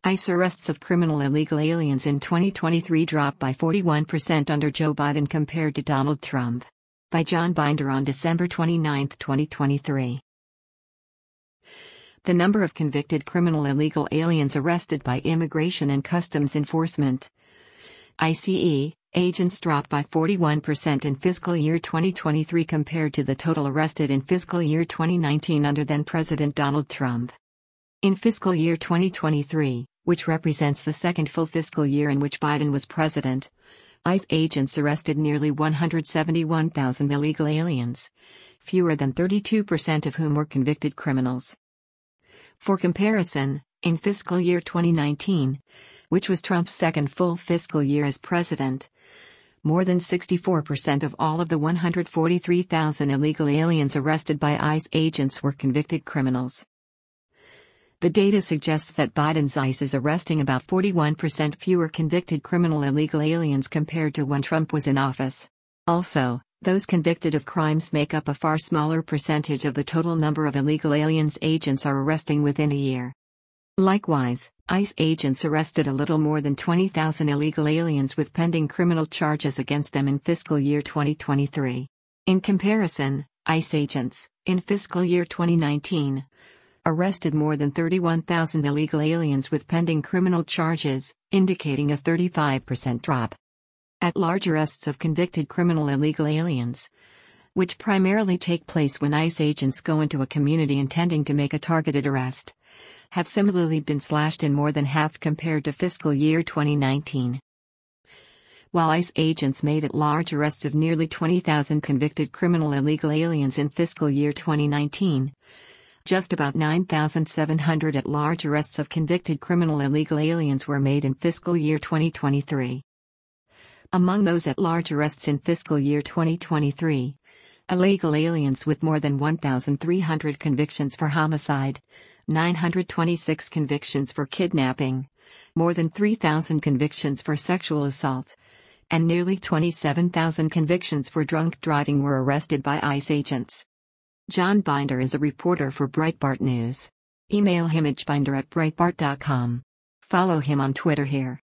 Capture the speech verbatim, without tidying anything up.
ICE arrests of criminal illegal aliens in twenty twenty-three dropped by forty-one percent under Joe Biden compared to Donald Trump. By John Binder on December twenty-ninth, twenty twenty-three. The number of convicted criminal illegal aliens arrested by Immigration and Customs Enforcement (ICE) agents dropped by forty-one percent in fiscal year twenty twenty-three compared to the total arrested in fiscal year twenty nineteen under then-President Donald Trump. In fiscal year twenty twenty-three, which represents the second full fiscal year in which Biden was president, ICE agents arrested nearly one hundred seventy-one thousand illegal aliens, fewer than thirty-two percent of whom were convicted criminals. For comparison, in fiscal year twenty nineteen, which was Trump's second full fiscal year as president, more than sixty-four percent of all of the one hundred forty-three thousand illegal aliens arrested by ICE agents were convicted criminals. The data suggests that Biden's ICE is arresting about forty-one percent fewer convicted criminal illegal aliens compared to when Trump was in office. Also, those convicted of crimes make up a far smaller percentage of the total number of illegal aliens agents are arresting within a year. Likewise, ICE agents arrested a little more than twenty thousand illegal aliens with pending criminal charges against them in fiscal year twenty twenty-three. In comparison, ICE agents, in fiscal year twenty nineteen, arrested more than thirty-one thousand illegal aliens with pending criminal charges, indicating a thirty-five percent drop. At-large arrests of convicted criminal illegal aliens, which primarily take place when ICE agents go into a community intending to make a targeted arrest, have similarly been slashed in more than half compared to fiscal year twenty nineteen. While ICE agents made at-large arrests of nearly twenty thousand convicted criminal illegal aliens in fiscal year twenty nineteen, just about nine thousand seven hundred at-large arrests of convicted criminal illegal aliens were made in fiscal year twenty twenty-three. Among those at-large arrests in fiscal year twenty twenty-three, illegal aliens with more than one thousand three hundred convictions for homicide, nine hundred twenty-six convictions for kidnapping, more than three thousand convictions for sexual assault, and nearly twenty-seven thousand convictions for drunk driving were arrested by ICE agents. John Binder is a reporter for Breitbart News. Email him at binder at breitbart dot com. Follow him on Twitter here.